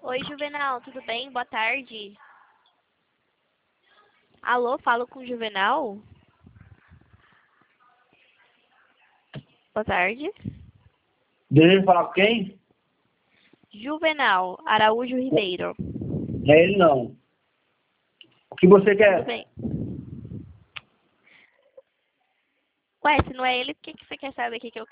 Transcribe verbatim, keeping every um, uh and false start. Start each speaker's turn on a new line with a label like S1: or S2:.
S1: Oi, Juvenal, tudo bem? Boa tarde. Alô, falo com o Juvenal? Boa tarde.
S2: Deseja falar com quem?
S1: Juvenal Araújo Ribeiro.
S2: É ele não. O que você
S1: Tudo
S2: quer?
S1: bem? Ué, se não é ele, o que, que você quer saber? O que, que eu